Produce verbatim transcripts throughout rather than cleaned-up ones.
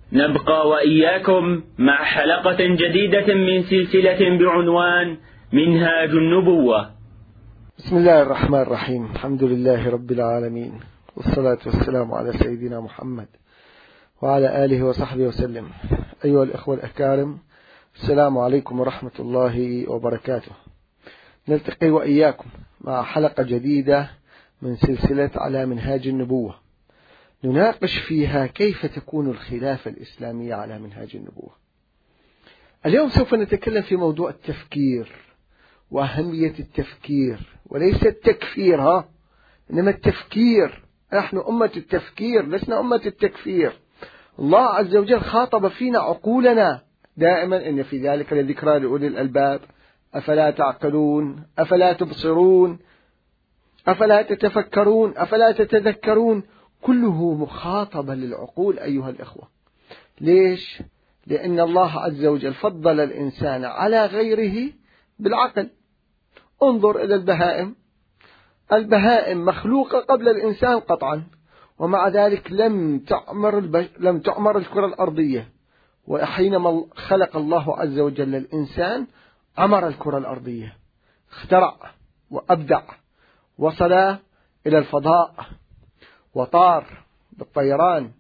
نبقى وإياكم مع حلقة جديدة من سلسلة بعنوان منهاج النبوة. بسم الله الرحمن الرحيم. الحمد لله رب العالمين، والصلاة والسلام على سيدنا محمد وعلى آله وصحبه وسلم. أيها الإخوة الأكارم، السلام عليكم ورحمة الله وبركاته. نلتقي وإياكم مع حلقة جديدة من سلسلة على منهاج النبوة، نناقش فيها كيف تكون الخلافة الإسلامية على منهاج النبوة. اليوم سوف نتكلم في موضوع التفكير وأهمية التفكير، وليس التكفير ها إنما التفكير. نحن أمة التفكير، لسنا أمة التكفير. الله عز وجل خاطب فينا عقولنا دائما إن في ذلك لذكرى لأولي الألباب، أفلا تعقلون، أفلا تبصرون، أفلا تتفكرون، أفلا تتذكرون. كله مخاطبة للعقول أيها الإخوة. ليش؟ لأن الله عز وجل فضل الإنسان على غيره بالعقل. انظر إلى البهائم، البهائم مخلوقة قبل الإنسان قطعا، ومع ذلك لم تعمر البش... لم تعمر الكرة الأرضية، وحينما خلق الله عز وجل الإنسان عمر الكرة الأرضية، اخترع وأبدع، وصل إلى الفضاء وطار بالطيران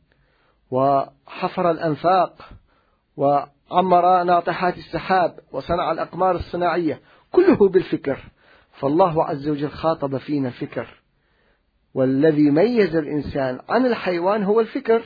وحفر الأنفاق وعمر ناطحات السحاب وصنع الأقمار الصناعية، كله بالفكر. فالله عز وجل خاطب فينا الفكر، والذي ميز الإنسان عن الحيوان هو الفكر.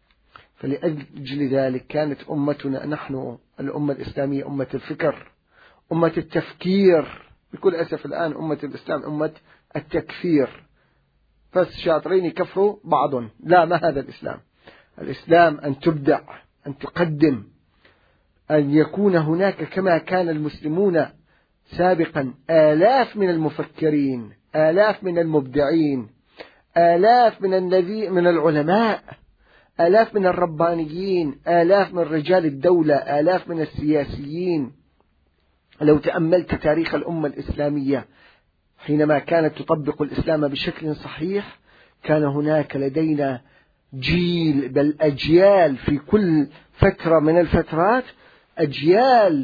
فلأجل ذلك كانت أمتنا نحن الأمة الإسلامية أمة الفكر، أمة التفكير. بكل أسف الآن أمة الإسلام أمة التكفير، بس شاطرين يكفروا بعضهم. لا، ما هذا الإسلام. الإسلام أن تبدع، أن تقدم، أن يكون هناك كما كان المسلمون سابقا آلاف من المفكرين، آلاف من المبدعين، آلاف من الذي من العلماء، آلاف من الربانيين، آلاف من رجال الدولة، آلاف من السياسيين. لو تأملت تاريخ الأمة الإسلامية حينما كانت تطبق الإسلام بشكل صحيح، كان هناك لدينا جيل بل أجيال في كل فترة من الفترات، أجيال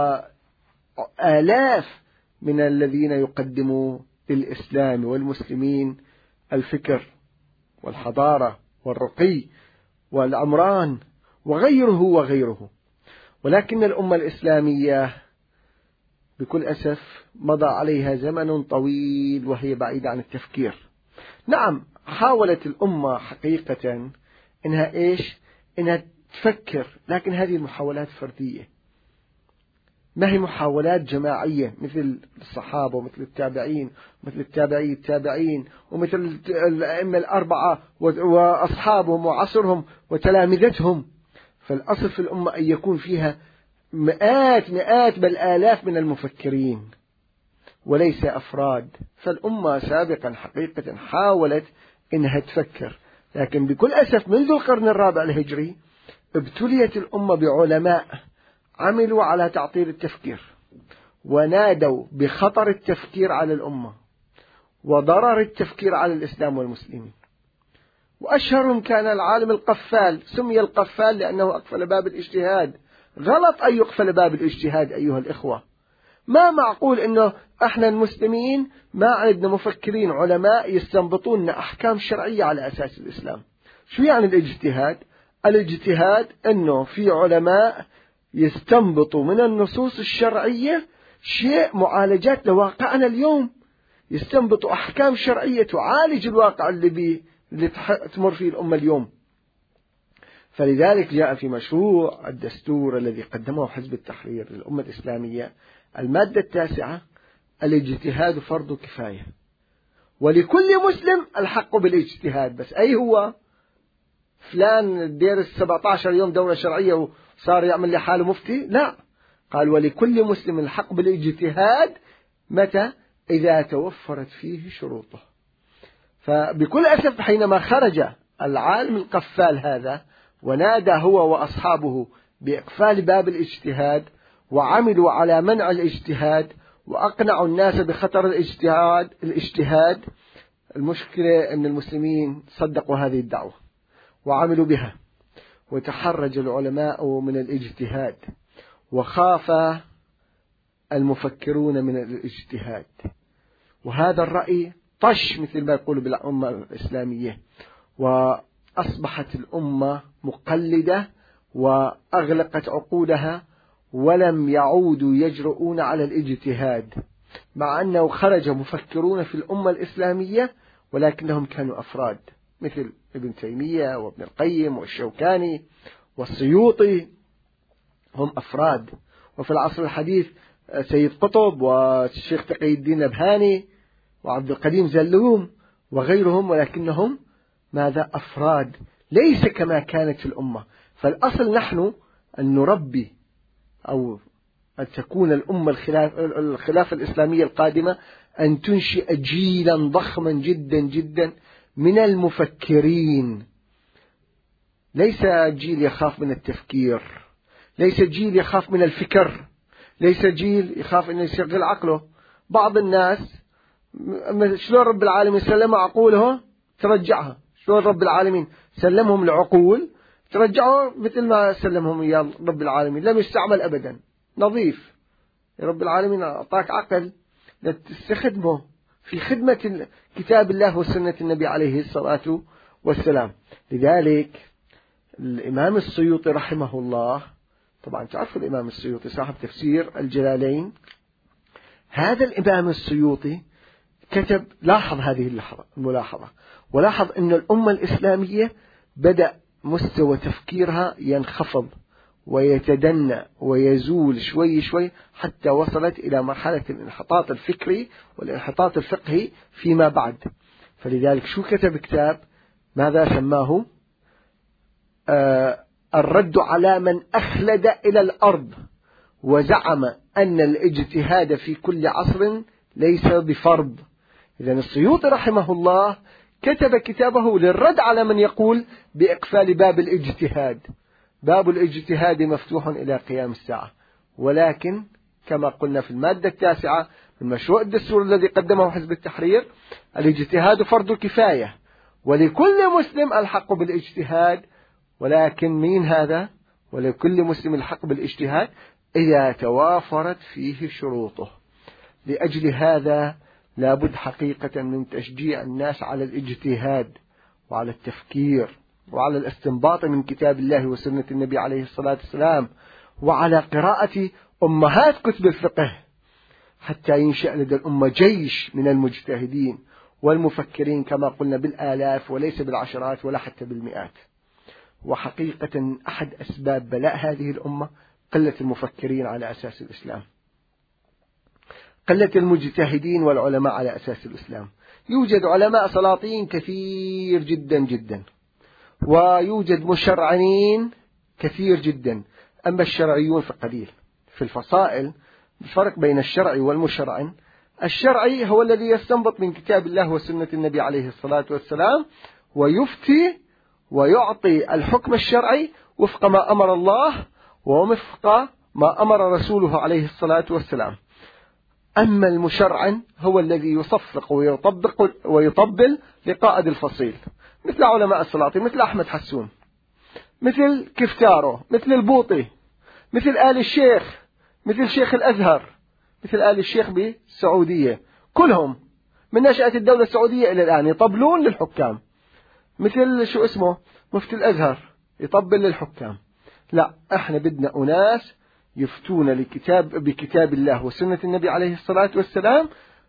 وآلاف من الذين يقدموا للإسلام والمسلمين الفكر والحضارة والرقي والعمران وغيره وغيره. ولكن الأمة الإسلامية بكل أسف مضى عليها زمن طويل وهي بعيدة عن التفكير. نعم، حاولت الأمة حقيقة إنها إيش؟ إنها تفكر، لكن هذه المحاولات فردية، ما هي محاولات جماعية مثل الصحابة ومثل التابعين ومثل التابعي التابعين ومثل الأئمة الأربعة وأصحابهم وعصرهم وتلامذتهم. فالأصل في الأمة أن يكون فيها مئات مئات بل آلاف من المفكرين وليس أفراد. فالأمة سابقا حقيقة حاولت إنها تفكر، لكن بكل أسف منذ القرن الرابع الهجري ابتليت الأمة بعلماء عملوا على تعطيل التفكير، ونادوا بخطر التفكير على الأمة وضرر التفكير على الإسلام والمسلمين. وأشهرهم كان العالم القفال، سمي القفال لأنه أقفل باب الاجتهاد. غلط أن يقفل باب الاجتهاد أيها الإخوة. ما معقول إنه إحنا المسلمين ما عندنا مفكرين علماء يستنبطون أحكام شرعية على أساس الإسلام. شو يعني الاجتهاد؟ الاجتهاد إنه في علماء يستنبطوا من النصوص الشرعية شيء معالجات لواقعنا اليوم، يستنبطوا أحكام شرعية تعالج الواقع اللي بي اللي تمر فيه الأمة اليوم. فلذلك جاء في مشروع الدستور الذي قدمه حزب التحرير للأمة الإسلامية المادة التاسعة: الاجتهاد فرض كفاية، ولكل مسلم الحق بالاجتهاد. بس أي هو فلان دير سبعة عشر يوم دورة شرعية وصار يعمل لحاله مفتي؟ لا، قال ولكل مسلم الحق بالاجتهاد. متى؟ إذا توفرت فيه شروطه. فبكل أسف حينما خرج العالم القفال هذا ونادى هو وأصحابه بإقفال باب الاجتهاد وعملوا على منع الاجتهاد وأقنعوا الناس بخطر الاجتهاد الاجتهاد المشكلة أن المسلمين صدقوا هذه الدعوة وعملوا بها، وتحرج العلماء من الاجتهاد، وخاف المفكرون من الاجتهاد، وهذا الرأي طش مثل ما يقول بالأمة الإسلامية، وأصبحت الأمة مقلدة وأغلقت عقولها ولم يعودوا يجرؤون على الاجتهاد، مع أنه خرج مفكرون في الأمة الإسلامية ولكنهم كانوا أفراد مثل ابن تيمية وابن القيم والشوكاني والسيوطي، هم أفراد. وفي العصر الحديث سيد قطب والشيخ تقي الدين نبهاني وعبد القديم زلوم وغيرهم، ولكنهم ماذا؟ أفراد، ليس كما كانت في الأمة. فالأصل نحن أن نربي أو أن تكون الأمة الخلافة الإسلامية القادمة أن تنشئ جيلا ضخما جدا جدا من المفكرين، ليس جيل يخاف من التفكير، ليس جيل يخاف من الفكر، ليس جيل يخاف أن يشغل عقله. بعض الناس شلون رب العالمين سلم عقوله ترجعها، شلون رب العالمين سلمهم العقول ترجعوا مثل ما سلمهم إياه رب العالمين، لم يستعمل أبدا، نظيف. رب العالمين أعطاك عقل لتستخدمه في خدمة كتاب الله وسنة النبي عليه الصلاة والسلام. لذلك الإمام السيوطي رحمه الله، طبعا تعرفوا الإمام السيوطي صاحب تفسير الجلالين، هذا الإمام السيوطي كتب، لاحظ هذه الملاحظة، ولاحظ أن الأمة الإسلامية بدأ مستوى تفكيرها ينخفض ويتدنى ويزول شوي شوي حتى وصلت إلى مرحلة الانحطاط الفكري والانحطاط الفقهي فيما بعد. فلذلك شو كتب كتاب ماذا سماه؟ آه الرد على من أخلد إلى الأرض وزعم أن الاجتهاد في كل عصر ليس بفرض. إذن السيوطي رحمه الله كتب كتابه للرد على من يقول بإقفال باب الاجتهاد. باب الاجتهاد مفتوح إلى قيام الساعة، ولكن كما قلنا في المادة التاسعة من مشروع الدستور الذي قدمه حزب التحرير، الاجتهاد فرض كفاية ولكل مسلم الحق بالاجتهاد، ولكن مين هذا؟ ولكل مسلم الحق بالاجتهاد إذا توافرت فيه شروطه. لأجل هذا لابد حقيقة من تشجيع الناس على الاجتهاد وعلى التفكير وعلى الاستنباط من كتاب الله وسنة النبي عليه الصلاة والسلام، وعلى قراءة أمهات كتب الفقه، حتى ينشأ لدى الأمة جيش من المجتهدين والمفكرين كما قلنا بالآلاف وليس بالعشرات ولا حتى بالمئات. وحقيقة أحد أسباب بلاء هذه الأمة قلة المفكرين على أساس الإسلام، قلة المجتهدين والعلماء على أساس الإسلام. يوجد علماء سلاطين كثير جدا جدا، ويوجد مشرعين كثير جدا، أما الشرعيون فقليل. في الفصائل الفرق بين الشرعي والمشرع، الشرعي هو الذي يستنبط من كتاب الله وسنة النبي عليه الصلاة والسلام ويفتي ويعطي الحكم الشرعي وفق ما أمر الله ووفق ما أمر رسوله عليه الصلاة والسلام. أما المشرع هو الذي يصفق ويطبق ويطبل لقائد الفصيل، مثل علماء السلاطين، مثل أحمد حسون، مثل كفتارو، مثل البوطي، مثل آل الشيخ، مثل شيخ الأزهر، مثل آل الشيخ بالسعودية، كلهم من نشأة الدولة السعودية إلى الآن يطبلون للحكام. مثل شو اسمه مفتي الأزهر يطبل للحكام. لا، احنا بدنا أناس يفتون لكتاب بكتاب الله وسنة النبي عليه الصلاة والسلام،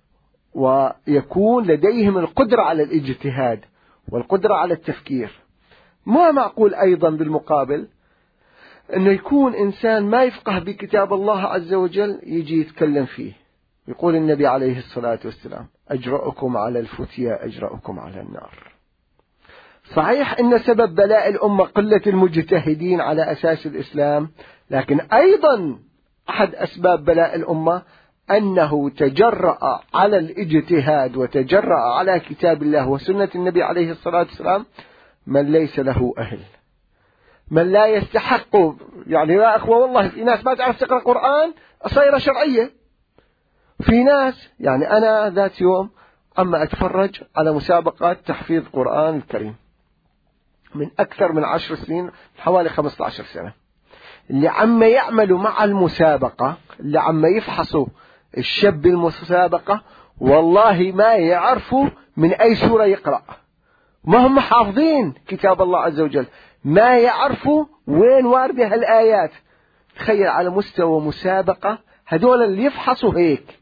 ويكون لديهم القدرة على الاجتهاد والقدرة على التفكير. ما معقول أيضا بالمقابل أنه يكون إنسان ما يفقه بكتاب الله عز وجل يجي يتكلم فيه. يقول النبي عليه الصلاة والسلام: أجرأكم على الفتيا أجرأكم على النار. صحيح أن سبب بلاء الأمة قلة المجتهدين على أساس الإسلام، لكن أيضا أحد أسباب بلاء الأمة أنه تجرأ على الاجتهاد وتجرأ على كتاب الله وسنة النبي عليه الصلاة والسلام من ليس له أهل، من لا يستحق. يعني يا أخوة والله في ناس ما تعرف تقرأ قرآن صايرة شرعية، في ناس يعني أنا ذات يوم أما أتفرج على مسابقات تحفيظ قرآن الكريم، من أكثر من عشر سنين، حوالي خمسة عشر سنة، اللي عم يعملوا مع المسابقة، اللي عم يفحصوا الشاب بالمسابقة، والله ما يعرفوا من أي سورة يقرأ، ما هم حافظين كتاب الله عز وجل، ما يعرفوا وين واردة هالآيات. تخيل على مستوى مسابقة، هذول اللي يفحصوا هيك.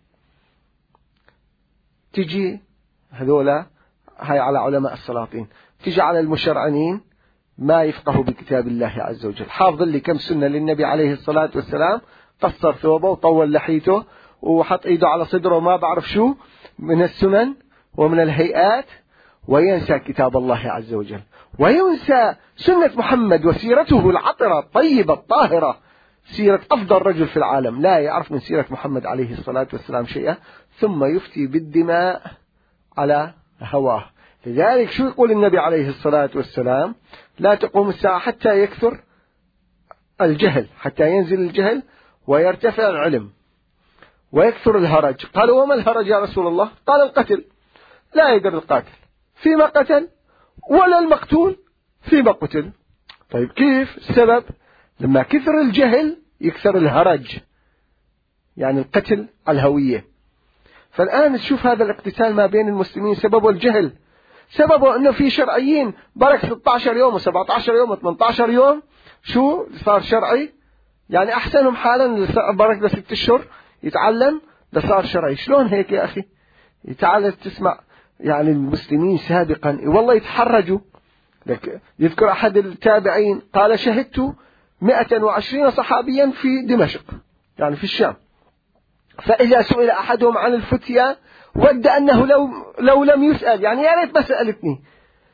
تجي هذولا هاي على علماء السلاطين، تجي على المشرعنين ما يفقهوا بكتاب الله عز وجل، حافظ لي كم سنة للنبي عليه الصلاة والسلام، قصر ثوبه وطول لحيته وحط ايده على صدره وما بعرف شو من السنن ومن الهيئات، وينسى كتاب الله عز وجل، وينسى سنة محمد وسيرته العطرة الطيبة الطاهرة، سيرة أفضل رجل في العالم، لا يعرف من سيرة محمد عليه الصلاة والسلام شيئا، ثم يفتي بالدماء على هواه. لذلك شو يقول النبي عليه الصلاة والسلام؟ لا تقوم الساعة حتى يكثر الجهل، حتى ينزل الجهل ويرتفع العلم ويكثر الهرج. قالوا وما الهرج يا رسول الله؟ قال القتل، لا يدر القاتل فيما قتل ولا المقتول فيما قتل. طيب كيف السبب؟ لما كثر الجهل يكثر الهرج، يعني القتل على الهوية. فالآن تشوف هذا الاقتتال ما بين المسلمين سببه الجهل، سببه أنه في شرعيين برك ستة عشر يوم وسبعة عشر يوم وثمانية عشر يوم شو صار شرعي، يعني أحسنهم حالا برك لست أشهر يتعلم لصار شرعي. شلون هيك يا أخي؟ يتعال تسمع يعني المسلمين سابقا والله يتحرجوا. يذكر أحد التابعين قال شهدت مئة وعشرين صحابيا في دمشق، يعني في الشام، فإذا سئل أحدهم عن الفتية ود أنه لو, لو لم يسأل، يعني يا ريت ما سألتني،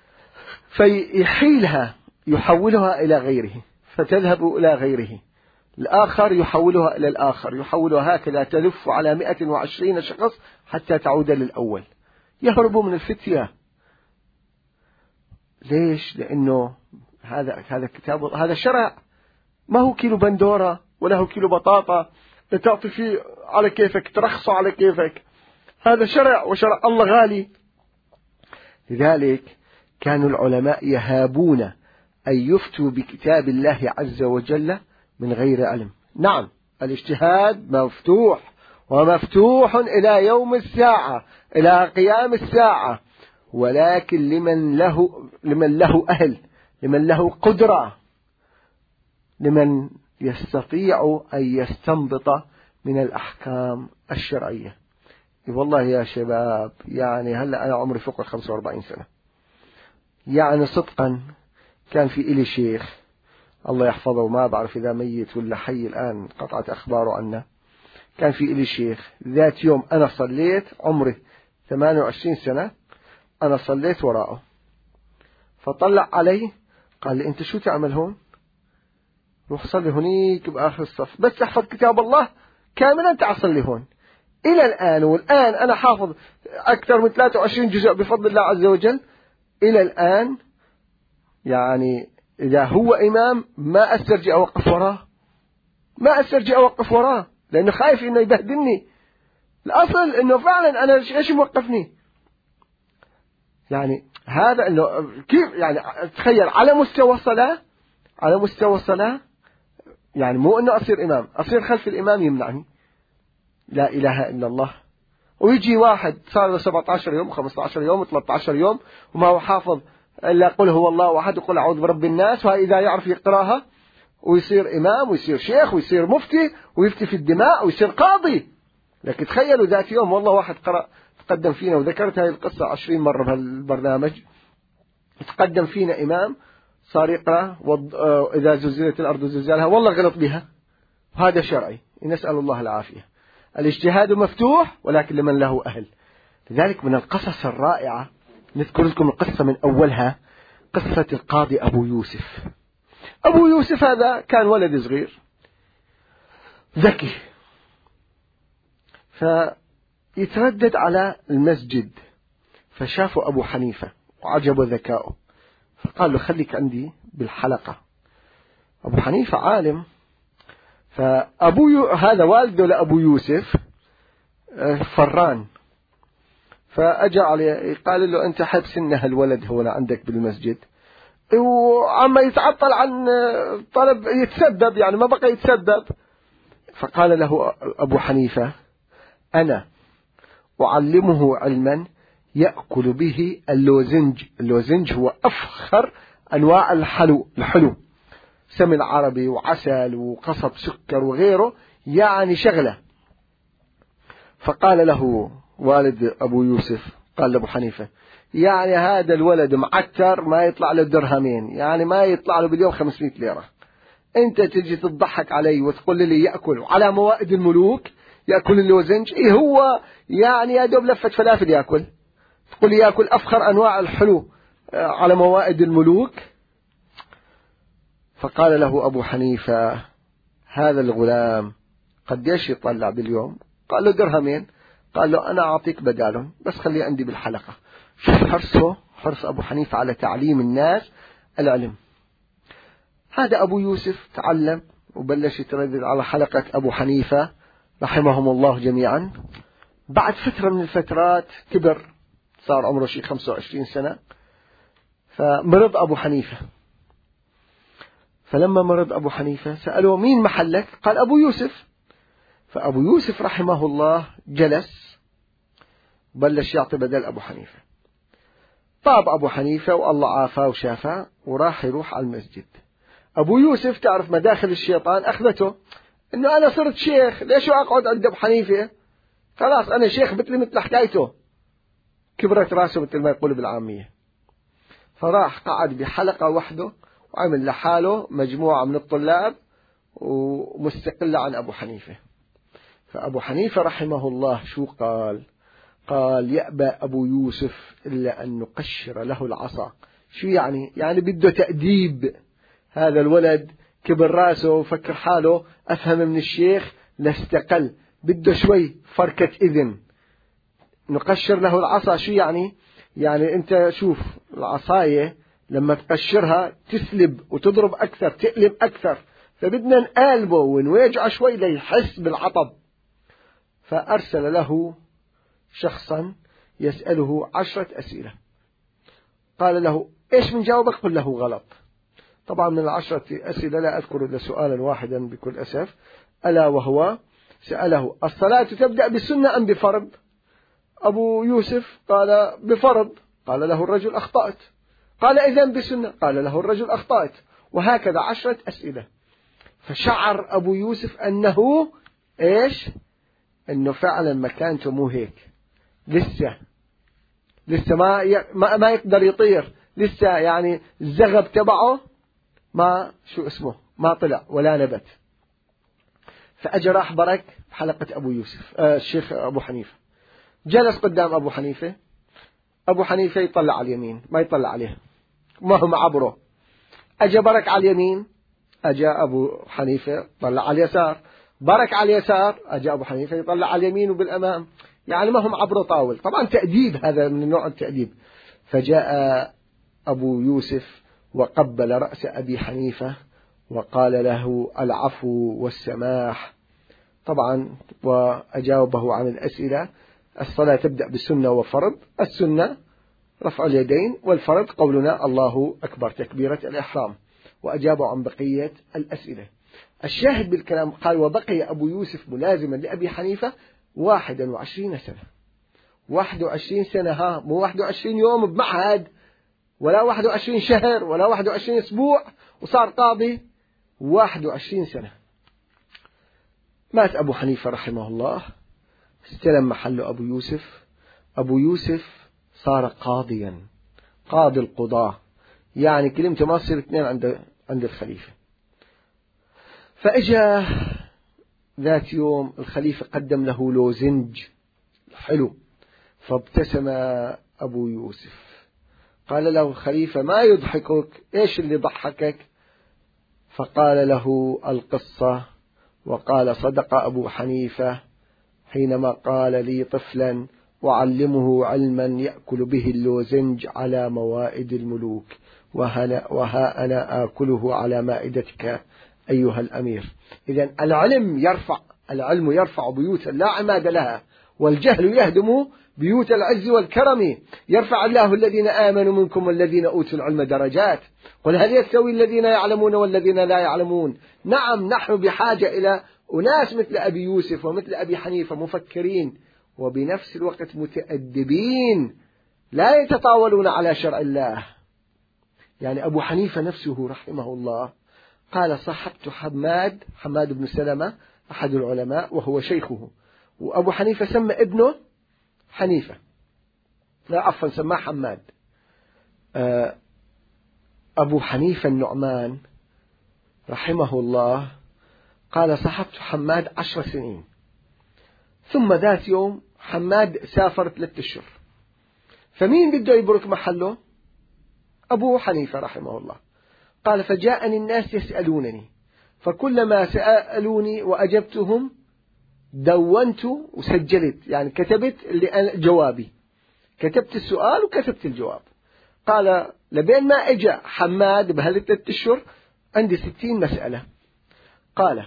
فيحيلها يحولها إلى غيره فتذهب إلى غيره، الآخر يحولها إلى الآخر، يحولها هكذا تلف على مئة وعشرين شخص حتى تعود للأول. يهربوا من الفتية. ليش؟ لأنه هذا هذا كتاب، هذا شرع، ما هو كيلو بندورة ولا هو كيلو بطاطا تعطي فيه على كيفك ترخصه على كيفك، هذا شرع وشرع الله غالي. لذلك كانوا العلماء يهابون أن يفتوا بكتاب الله عز وجل من غير علم. نعم الاجتهاد مفتوح ومفتوح إلى يوم الساعة، إلى قيام الساعة، ولكن لمن له لمن له أهل، لمن له قدرة، لمن يستطيع أن يستنبط من الأحكام الشرعية. والله يا شباب يعني هلأ أنا عمري فوق خمسة وأربعين سنة، يعني صدقا كان في إلي شيخ الله يحفظه، ما بعرف إذا ميت ولا حي الآن، قطعت أخباره عنه. كان في إلي شيخ ذات يوم أنا صليت، عمري ثمانية وعشرين سنة، أنا صليت وراءه، فطلع علي قال لي أنت شو تعمل هون؟ روح صلي هنيك بآخر الصف، بس احفظ كتاب الله كاملا تعال صلي هون. إلى الآن، والآن أنا حافظ أكثر من ثلاثة وعشرين جزء بفضل الله عز وجل، إلى الآن يعني إذا هو إمام ما أسترجع أوقف وراه، ما أسترجع أوقف وراه، لأنه خايف إنه يبهدلني. الأصل إنه فعلا أنا إيش موقفني؟ يعني هذا إنه كيف يعني تخيل على مستوى الصلاة، على مستوى الصلاة يعني مو إنه أصير إمام، أصير خلف الإمام يمنعني، لا إله إلا الله. ويجي واحد صار له سبعة عشر يوم خمسة عشر يوم ثلاثة عشر يوم وما هو حافظ إلا قل هو الله أحد وقل أعوذ برب الناس، وإذا يعرف يقراها ويصير إمام ويصير شيخ ويصير مفتي ويفتي في الدماء ويصير قاضي. لكن تخيلوا ذات يوم والله واحد قرأ تقدم فينا، وذكرت هذه القصة عشرين مرة بهالبرنامج، تقدم فينا إمام صار يقرأ إذا زلزلت الأرض زلزالها، والله غلط بها، وهذا شرعي، نسأل الله العافية. الاجتهاد مفتوح ولكن لمن له أهل. لذلك من القصص الرائعة نذكر لكم القصة من أولها، قصة القاضي أبو يوسف. أبو يوسف هذا كان ولد صغير ذكي، فيتردد على المسجد، فشافه أبو حنيفة وعجبه ذكاؤه، فقال له خليك عندي بالحلقة. أبو حنيفة عالم، فأبو يو... هذا والده لأبو يوسف فران، فأجى عليه قال له أنت حب سنه الولد هنا عندك بالمسجد، وعما يتعطل عن طلب يتسبب، يعني ما بقى يتسبب. فقال له أبو حنيفة: أنا أعلمه علما يأكل به اللوزنج. اللوزنج هو أفخر أنواع الحلو الحلو سمن عربي وعسل وقصب سكر وغيره، يعني شغلة. فقال له والد أبو يوسف، قال لأبو حنيفة: يعني هذا الولد معتر ما يطلع له درهمين، يعني ما يطلع له باليوم خمسمائة ليرة، أنت تجي تضحك علي وتقول لي يأكل على موائد الملوك، يأكل اللوزنج؟ إيه هو يعني يا دوب لفة فلافل يأكل، تقول لي يأكل أفخر أنواع الحلو على موائد الملوك؟ فقال له أبو حنيفة: هذا الغلام قديش يطلع باليوم؟ قال له: درهمين. قال له: أنا أعطيك بدالهم، بس خليه عندي بالحلقة. شوف حرصه، حرص أبو حنيفة على تعليم الناس العلم. هذا أبو يوسف تعلم وبلش يتردد على حلقة أبو حنيفة رحمهم الله جميعا. بعد فترة من الفترات كبر، صار عمره شيء خمسة وعشرين سنة، فمرض أبو حنيفة. فلما مرض أبو حنيفة سألوه: مين محلك؟ قال: أبو يوسف. فأبو يوسف رحمه الله جلس بلش يعطي بدل أبو حنيفة. طاب أبو حنيفة والله عافاه وشافاه وراح يروح على المسجد. أبو يوسف تعرف مداخل الشيطان أخذته، إنه أنا صرت شيخ، ليش أقعد عند أبو حنيفة؟ خلاص أنا شيخ مثل مثل حكايته. كبرت راسه مثل ما يقول بالعامية. فراح قعد بحلقة وحده وعمل لحاله مجموعة من الطلاب ومستقلة عن أبو حنيفة. فأبو حنيفة رحمه الله شو قال؟ قال: يأبى أبو يوسف إلا أن نقشر له العصا. شو يعني؟ يعني بده تأديب. هذا الولد كبر راسه وفكر حاله أفهم من الشيخ لاستقل، بده شوي فركة إذن. نقشر له العصا شو يعني؟ يعني أنت شوف العصاية لما تقشرها تسلب وتضرب أكثر، تقلب أكثر، فبدنا نقالبه ونواجعه شوي ليحس بالعطب. فأرسل له شخصا يسأله عشرة أسئلة. قال له: إيش من جاوبك؟ قل له غلط. طبعا من العشرة أسئلة لا أذكر إلا سؤالا واحدا بكل أسف، ألا وهو سأله: الصلاة تبدأ بسنة أم بفرض؟ أبو يوسف قال: بفرض. قال له الرجل: أخطأت. قال: إذن بسنة. قال له الرجل: أخطأت. وهكذا عشرة أسئلة. فشعر أبو يوسف أنه إيش؟ أنه فعلا مكانته مو هيك، لسه لسه ما ما ما يقدر يطير، لسه يعني الزغب تبعه ما شو اسمه ما طلع ولا نبت. فأجى راح برك بحلقة أبو يوسف آه الشيخ أبو حنيفة. جلس قدام أبو حنيفة. أبو حنيفة يطلع على اليمين ما يطلع عليه، ما هو معبره. أجى برك على اليمين، أجى أبو حنيفة طلع على اليسار، برك على اليسار، أجى أبو حنيفة يطلع على اليمين وبالأمام، يعني ما هم عبره طاول. طبعا تأديب، هذا من نوع التأديب. فجاء أبو يوسف وقبل رأس أبي حنيفة وقال له: العفو والسماح. طبعا وأجاوبه عن الأسئلة. الصلاة تبدأ بالسنة وفرض. السنة رفع اليدين، والفرض قولنا الله أكبر تكبيرة الإحرام. وأجابوا عن بقية الأسئلة. الشاهد بالكلام قال: وبقي أبو يوسف ملازما لأبي حنيفة واحد وعشرين سنة. واحد وعشرين سنة، ها مو واحد وعشرين يوم بمعهد، ولا واحد وعشرين شهر، ولا واحد وعشرين أسبوع وصار قاضي. واحد وعشرين سنة. مات أبو حنيفة رحمه الله، استلم محله أبو يوسف. أبو يوسف صار قاضيا، قاضي القضاة، يعني كلمته ما تصير اثنين عند عند الخليفة. فإجا ذات يوم الخليفة قدم له لوزنج حلو، فابتسم أبو يوسف. قال له الخليفة: ما يضحكك؟ إيش اللي ضحكك؟ فقال له القصة، وقال: صدق أبو حنيفة حينما قال لي طفلا أعلمه علما يأكل به اللوزنج على موائد الملوك، وها أنا آكله على مائدتك أيها الأمير. إذن العلم يرفع، العلم يرفع بيوتا لا عماد لها، والجهل يهدم بيوت العز والكرم. يرفع الله الذين آمنوا منكم والذين أوتوا العلم درجات. قل هل يستوي الذين يعلمون والذين لا يعلمون؟ نعم، نحن بحاجة إلى أناس مثل أبي يوسف ومثل أبي حنيفة مفكرين وبنفس الوقت متأدبين لا يتطاولون على شرع الله. يعني أبو حنيفة نفسه رحمه الله قال صحبت حماد حماد بن سلمة أحد العلماء وهو شيخه، وأبو حنيفة سمى ابنه حنيفة، لا عفوا سماه حماد. أبو حنيفة النعمان رحمه الله قال صحبت حماد عشر سنين، ثم ذات يوم حماد سافر ثلاثة أشهر، فمين بده يبرك محله؟ أبو حنيفة رحمه الله. قال فجاءني الناس يسألونني، فكلما سألوني وأجبتهم دونت وسجلت، يعني كتبت اللي جوابي، كتبت السؤال وكتبت الجواب. قال لبين ما اجى حماد بهالثلاث اشهر عندي ستين مسألة. قال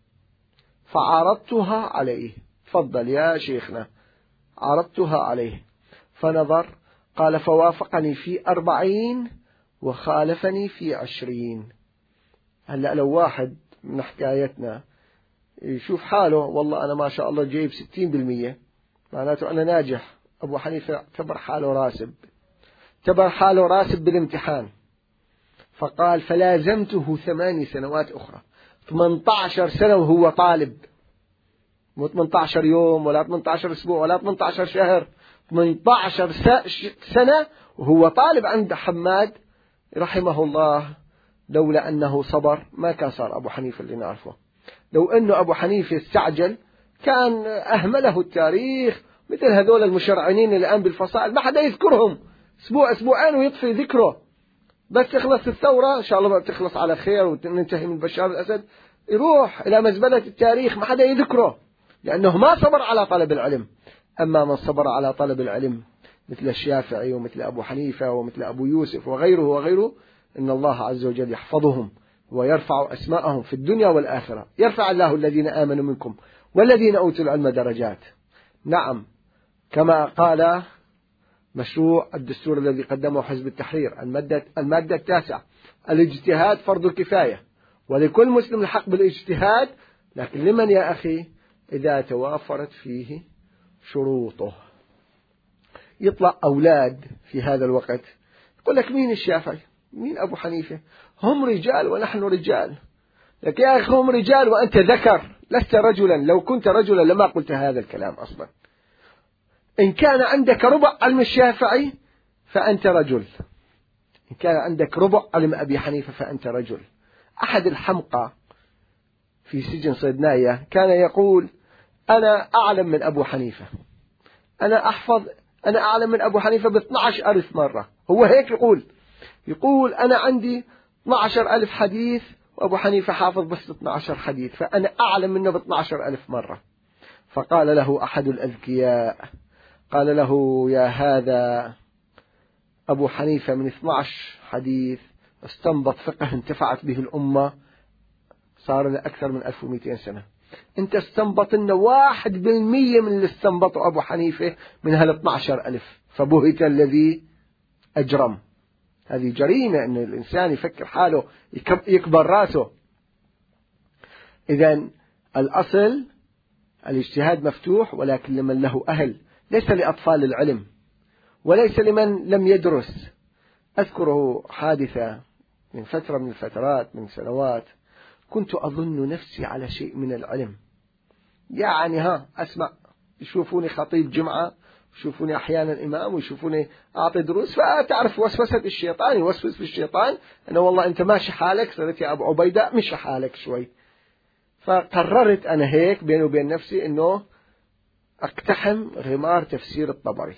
فعرضتها عليه، تفضل يا شيخنا، عرضتها عليه فنظر، قال فوافقني في أربعين وخالفني في عشرين. هلأ لو واحد من حكايتنا يشوف حاله والله أنا ما شاء الله جايب ستين بالمية معناته أنا ناجح، أبو حنيفة اعتبر حاله راسب، اعتبر حاله راسب بالامتحان. فقال فلازمته ثماني سنوات أخرى، ثمانية عشر سنة وهو طالب، مو ثمانية عشر يوم ولا ثمانية عشر أسبوع ولا ثمانية عشر شهر، ثمانية عشر سنة وهو طالب عند حماد رحمه الله. لولا أنه صبر ما كان صار أبو حنيفة اللي نعرفه. لو أنه أبو حنيفة استعجل كان أهمله التاريخ، مثل هذول المشرعنين الآن بالفصائل ما حدا يذكرهم، أسبوع أسبوعين ويطفي ذكره، بس تخلص الثورة إن شاء الله بتخلص على خير وننتهي من بشار الأسد، يروح إلى مزبلة التاريخ ما حدا يذكره، لأنه ما صبر على طلب العلم. أما من صبر على طلب العلم مثل الشافعي ومثل أبو حنيفة ومثل أبو يوسف وغيره وغيره، إن الله عز وجل يحفظهم ويرفع أسماءهم في الدنيا والآخرة. يرفع الله الذين آمنوا منكم والذين أوتوا العلم درجات. نعم، كما قال مشروع الدستور الذي قدمه حزب التحرير المادة, المادة التاسعة، الاجتهاد فرض كفاية ولكل مسلم الحق بالاجتهاد، لكن لمن يا أخي؟ إذا توافرت فيه شروطه. يطلع أولاد في هذا الوقت يقول لك مين الشافعي؟ مين أبو حنيفة؟ هم رجال ونحن رجال. لك يا أخي هم رجال وأنت ذكر، لست رجلا، لو كنت رجلا لما قلت هذا الكلام أصلا. إن كان عندك ربع علم الشافعي فأنت رجل، إن كان عندك ربع علم أبي حنيفة فأنت رجل. أحد الحمقى في سجن صيدناية كان يقول أنا أعلم من أبو حنيفة، أنا أحفظ، أنا أعلم من أبو حنيفة باثنى عشر ألف مرة. هو هيك يقول، يقول أنا عندي اثنى عشر ألف حديث وأبو حنيفة حافظ بس اثنى عشر حديث، فأنا أعلم منه باثنى عشر ألف مرة. فقال له أحد الأذكياء قال له يا هذا أبو حنيفة من اثنى عشر حديث استنبط فقه انتفعت به الأمة صار له أكثر من ألف ومئتين سنة، أنت استنبط لنا واحد بالمية من اللي استنبطه أبو حنيفة من هال اثنى عشر ألف، فبهت الذي أجرم. هذه جريمة أن الإنسان يفكر حاله يكبر راسه. إذن الأصل الاجتهاد مفتوح، ولكن لمن له أهل، ليس لأطفال العلم وليس لمن لم يدرس. أذكره حادثة من فترة من الفترات من سنوات، كنت أظن نفسي على شيء من العلم، يعني ها أسمع يشوفوني خطيب جمعة، يشوفوني أحيانا إمام، ويشوفوني أعطي دروس، فتعرف وسوسة الشيطان، يوسوس في الشيطان أنه والله أنت ماشي حالك، صرت يا أبو عبيدة مشي حالك شوي. فقررت أنا هيك بيني وبين نفسي أنه أقتحم غمار تفسير الطبري،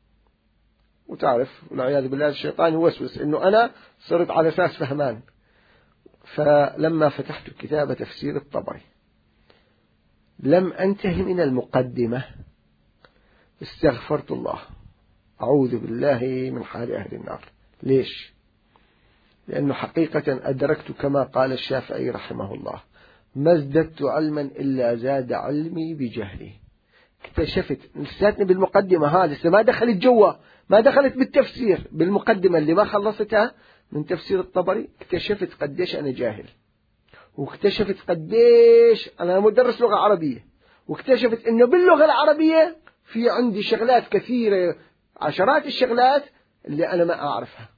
وتعرف والعياذ بالله الشيطان يوسوس أنه أنا صرت على أساس فهمان. فلما فتحت كتاب تفسير الطبري لم أنتهي من المقدمة استغفرت الله، أعوذ بالله من حال أهل النار. ليش؟ لأنه حقيقة أدركت كما قال الشافعي رحمه الله ما ازددت علما إلا زاد علمي بجهلي. اكتشفت لساتني بالمقدمة، ها لسه ما دخلت جوا، ما دخلت بالتفسير، بالمقدمة اللي ما خلصتها من تفسير الطبري اكتشفت قديش أنا جاهل، واكتشفت قديش أنا مدرس لغة عربية، واكتشفت إنه باللغة العربية في عندي شغلات كثيرة، عشرات الشغلات اللي أنا ما أعرفها.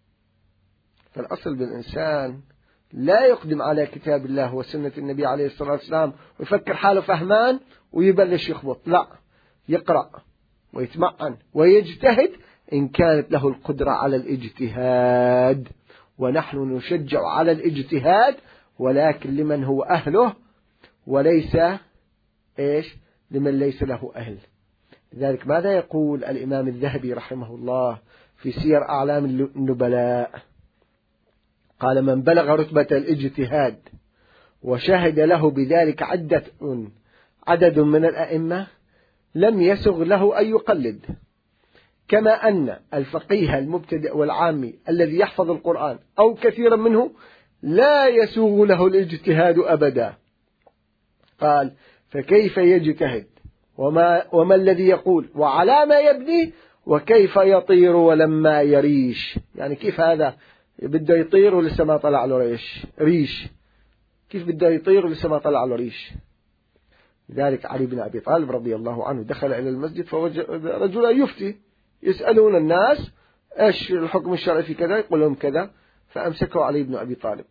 فالأصل بالإنسان لا يقدم على كتاب الله وسنة النبي عليه الصلاة والسلام ويفكر حاله فهمان ويبلش يخبط، لا، يقرأ ويتمعن ويجتهد إن كانت له القدرة على الاجتهاد، ونحن نشجع على الاجتهاد ولكن لمن هو أهله وليس إيش لمن ليس له أهل. لذلك ماذا يقول الإمام الذهبي رحمه الله في سير أعلام النبلاء؟ قال: من بلغ رتبة الاجتهاد وشهد له بذلك عدة عدد من الأئمة لم يسغ له أن يقلد، كما أن الفقيه المبتدئ والعامي الذي يحفظ القرآن أو كثيرا منه لا يسوغ له الاجتهاد أبدا. قال: فكيف يجتهد وما, وما الذي يقول وعلى ما يبني وكيف يطير ولما يريش؟ يعني كيف هذا بده يطير ولسه ما طلع له ريش ريش كيف بده يطير ولسه ما طلع له ريش؟ لذلك علي بن أبي طالب رضي الله عنه دخل إلى المسجد فوجد رجلا يفتي، يسألون الناس إيش الحكم الشرعي في كذا، يقول لهم كذا، فأمسكه علي بن أبي طالب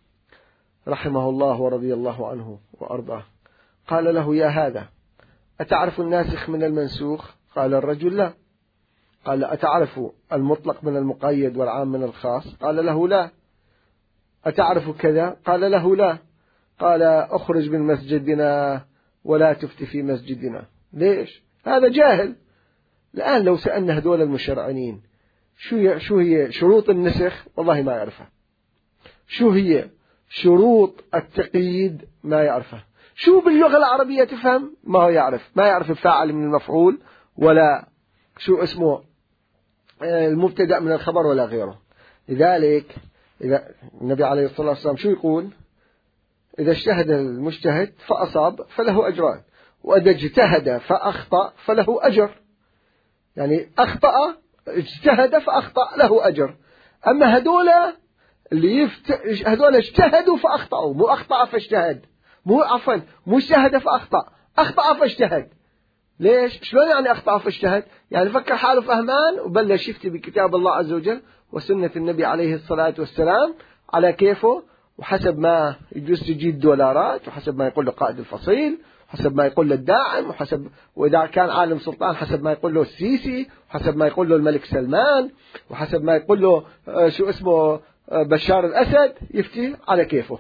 رحمه الله ورضي الله عنه وأرضاه. قال له: يا هذا أتعرف الناسخ من المنسوخ؟ قال الرجل: لا. قال: أتعرف المطلق من المقيد والعام من الخاص؟ قال له: لا. أتعرف كذا؟ قال له: لا. قال: أخرج من مسجدنا ولا تفتي في مسجدنا. ليش؟ هذا جاهل. الآن لو سألنا هذول المشرعنين شو شو هي شروط النسخ، والله ما يعرفها. شو هي شروط التقييد، ما يعرفها. شو باللغة العربية تفهم، ما هو يعرف، ما يعرف الفاعل من المفعول، ولا شو اسمه المبتدأ من الخبر، ولا غيره. لذلك إذا النبي عليه الصلاة والسلام شو يقول؟ إذا اجتهد المجتهد فأصاب فله أجران، وإذا اجتهد فأخطأ فله أجر. يعني أخطأ، اجتهد فأخطأ له أجر. أما هذول اللي يفت... هذول اجتهدوا فأخطأوا، مو أخطأ فاجتهد، مو عفوا مو اجتهد فأخطأ، أخطأ فاجتهد. ليش؟ شلون يعني أخطأ فاجتهد؟ يعني فكر حاله فهمان وبلش يفتي بكتاب الله عز وجل وسنة النبي عليه الصلاة والسلام على كيفه، وحسب ما يجوز يجيب دولارات، وحسب ما يقول له قائد الفصيل، وحسب ما يقول له الداعم، وحسب وإذا كان عالم سلطان حسب ما يقول له السيسي، وحسب ما يقول له الملك سلمان، وحسب ما يقول له شو اسمه بشار الأسد، يفتي على كيفه،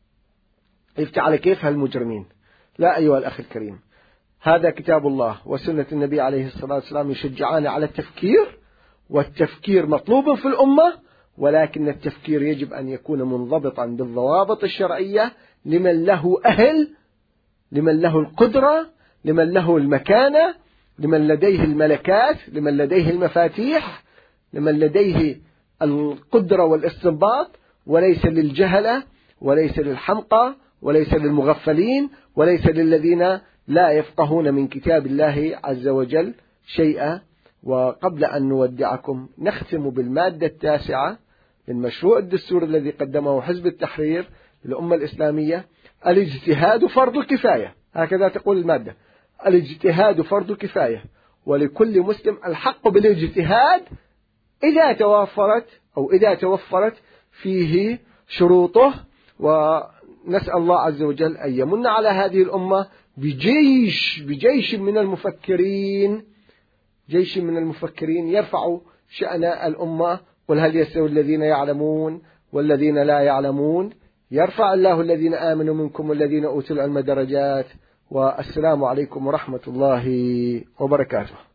يفتي على كيف هالمجرمين. لا أيها الأخ الكريم، هذا كتاب الله وسنة النبي عليه الصلاة والسلام يشجعان على التفكير، والتفكير مطلوب في الأمة، ولكن التفكير يجب أن يكون منضبطا بالضوابط الشرعية لمن له أهل، لمن له القدرة، لمن له المكانة، لمن لديه الملكات، لمن لديه المفاتيح، لمن لديه القدرة والاستنباط، وليس للجهلة، وليس للحمقى، وليس للمغفلين، وليس للذين لا يفقهون من كتاب الله عز وجل شيئا. وقبل أن نودعكم نختم بالمادة التاسعة من مشروع الدستور الذي قدمه حزب التحرير للأمة الإسلامية: الاجتهاد فرض كفاية. هكذا تقول المادة: الاجتهاد فرض كفاية، ولكل مسلم الحق بالاجتهاد إذا توفرت أو إذا توفرت فيه شروطه. ونسأل الله عز وجل أن يمن على هذه الأمة بجيش بجيش من المفكرين جيش من المفكرين يرفعوا شأن الأمة. قل هل يستوي الذين يعلمون والذين لا يعلمون؟ يرفع الله الذين آمنوا منكم والذين أوتوا العلم درجات. والسلام عليكم ورحمة الله وبركاته.